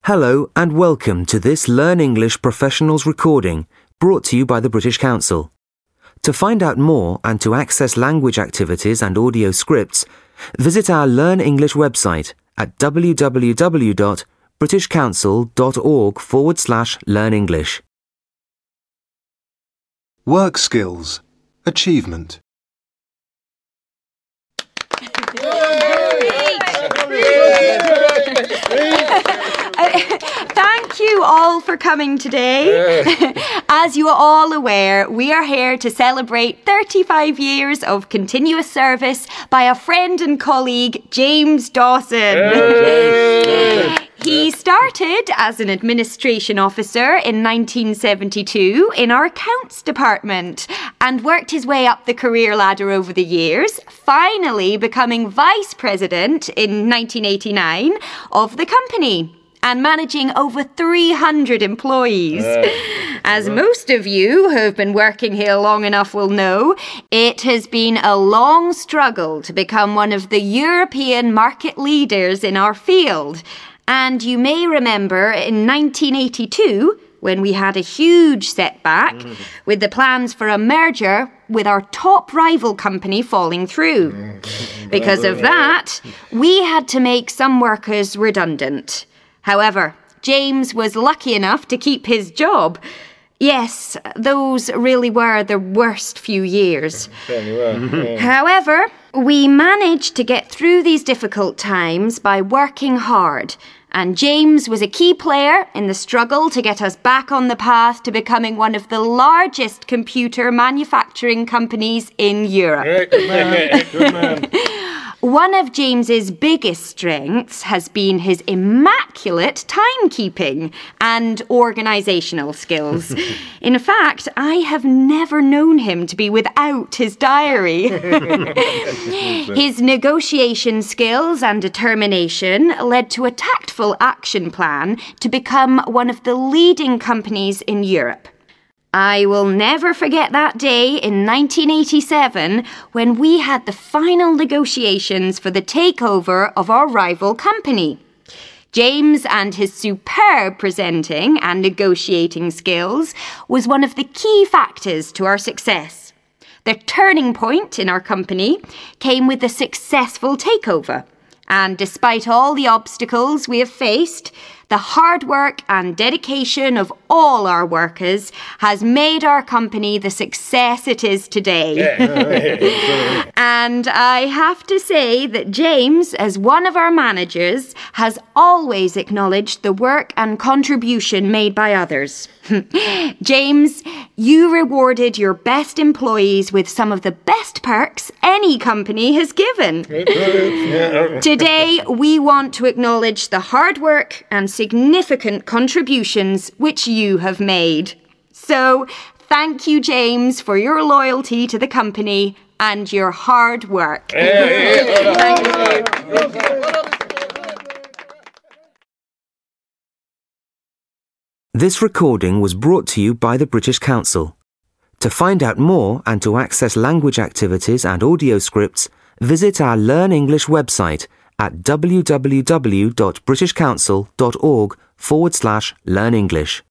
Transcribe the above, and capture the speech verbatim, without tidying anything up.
Hello and welcome to this Learn English Professionals recording brought to you by the British Council. To find out more and to access language activities and audio scripts, visit our Learn English website at www.britishcouncil.org forward slash learn English. Work skills. Achievement. Thank you all for coming today. As you are all aware, we are here to celebrate thirty-five years of continuous service by a friend and colleague, James Dawson. He started as an administration officer in nineteen seventy-two in our accounts department and worked his way up the career ladder over the years, finally becoming vice president in nineteen eighty-nine of the company and managing over three hundred employees. As most of you who have been working here long enough will know, it has been a long struggle to become one of the European market leaders in our field. And you may remember in nineteen eighty-two, when we had a huge setback mm. with the plans for a merger with our top rival company falling through. Because of that, we had to make some workers redundant. However, James was lucky enough to keep his job. Yes, those really were the worst few years. However, we managed to get through these difficult times by working hard. And James was a key player in the struggle to get us back on the path to becoming one of the largest computer manufacturing companies in Europe. Good man. Good man. One of James's biggest strengths has been his immaculate timekeeping and organisational skills. In fact, I have never known him to be without his diary. His negotiation skills and determination led to a tactful action plan to become one of the leading companies in Europe. I will never forget that day in nineteen eighty-seven when we had the final negotiations for the takeover of our rival company. James and his superb presenting and negotiating skills was one of the key factors to our success. The turning point in our company came with the successful takeover. And despite all the obstacles we have faced, the hard work and dedication of all our workers has made our company the success it is today. Yeah. And I have to say that James, as one of our managers, has always acknowledged the work and contribution made by others. James, you rewarded your best employees with some of the best perks any company has given. Today, we want to acknowledge the hard work and significant contributions which you have made. So, thank you, James, for your loyalty to the company and your hard work. Thank you. This recording was brought to you by the British Council. To find out more and to access language activities and audio scripts, visit our Learn English website at www.britishcouncil.org forward slash learn English.